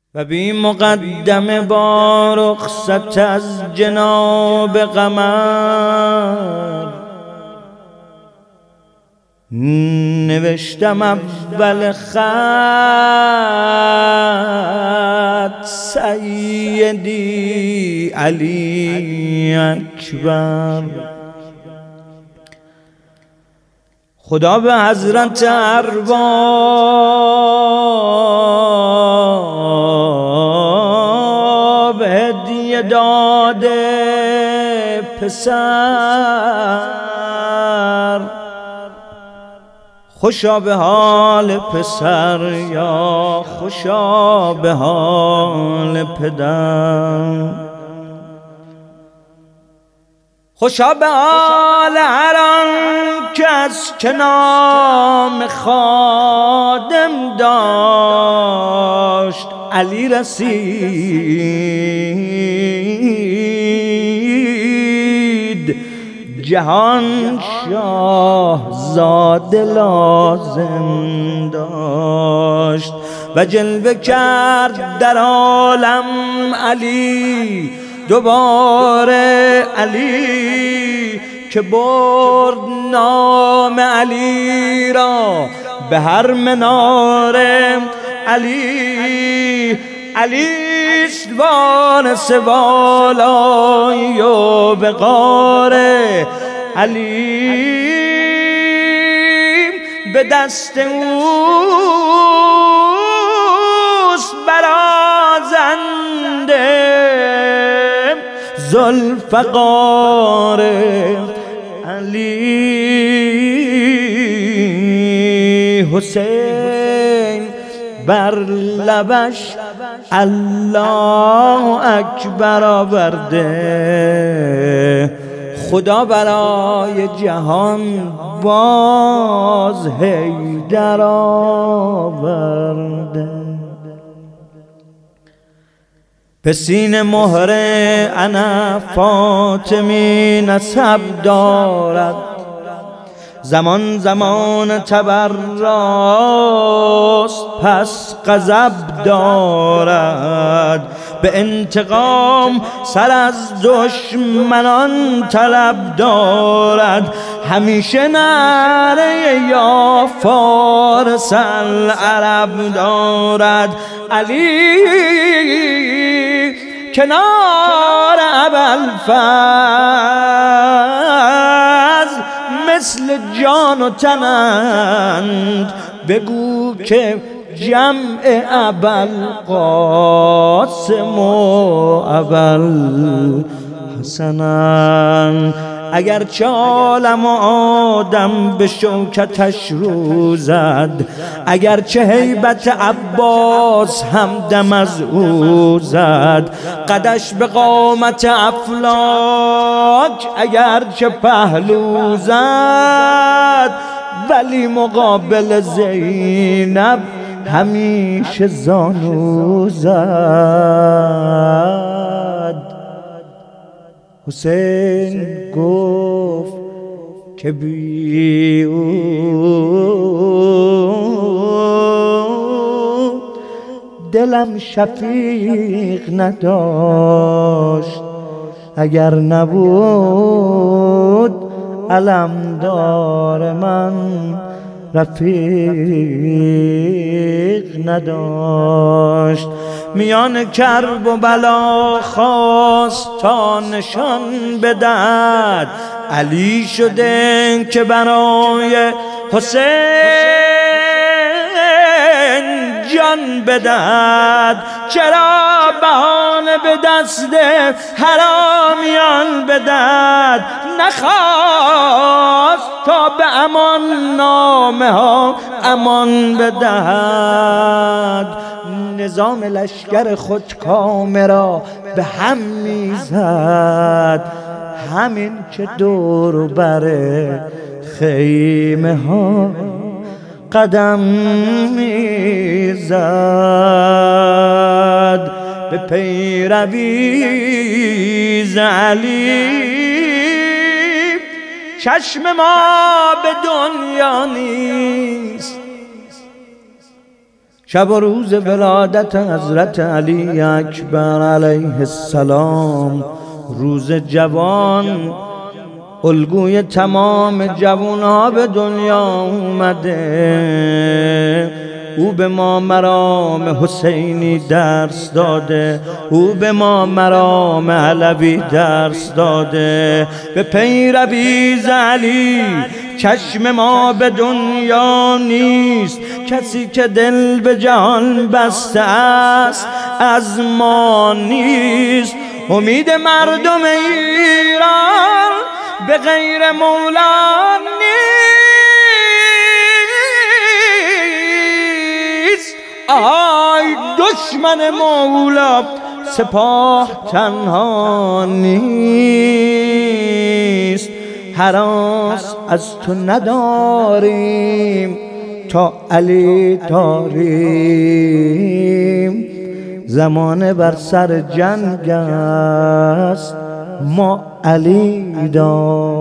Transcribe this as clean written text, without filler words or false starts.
و بی مقدمه با رخصت از جناب قمر نوشتم اول خط سیدی علی اکبر. خدا به حضرت ارباب هدیه داده پسر، خوشا به حال پسر یا خوشا به حال پدر، خوشا به حال هر آن کس که نام خادم داشت. علی رسید جهان شاه زاده لازم داشت و جلوه کرد در عالم علی دوباره علی که برد نام علی را به هر مناره. علی علیست وارث والایی و وقاره، علی به دست اوست برازنده ذوالفقار. علی حسین بر لبش الله اکبر آورده، خدا برای جهان باز حیدر آورده. به سینه مهر انا فاطمی نسب دارد، زمان زمان تبراست پس غضب دارد. به انتقام سر از دشمنان طلب دارد، همیشه نعره یا فارس العرب دارد. علی کنار ابوالفضل مثل جان و تنند، بگو که جمع ابوالقاسم و ابوالحسنند. اگر چه عالم و آدم به شوکتش رو زد، اگر چه هیبت عباس هم دم از او زد، قدش به قامت افلاک اگر چه پهلو زد، ولی مقابل زینب همیشه زانو زد. حسین گفت که بی او دلم شفیق نداشت، اگر نبود علمدار من رفیق نداشت. میان کرب و بلا خواست تا نشان بدهد، علی شده که برای حسین جان بدهد. چرا بهانه به دست حرامیان بدهد، نخواست تا به امان نامه ها امان بدهد. نظام لشکر خود کامه را به هم میزد، همین که دور بر خیمه ها قدم میزد. به پیروی ز علی چشم ما به دنیا نیست، شب و روز ولادت حضرت علی اکبر علیه السلام، روز جوان الگوی تمام جوانها به دنیا اومده. او به ما مرام حسینی درس داده، او به ما مرام علوی درس داده. به پیروی ز علی چشم ما به دنیا نیست، کسی که دل به جهان بسته است از ما نیست. امید مردم ایران به غیر مولا نیست. آی دشمن مولا سپاه تنها نیست. هراس از تو نداریم تا علی داریم. زمانه بر سر جنگ است ما علی داریم.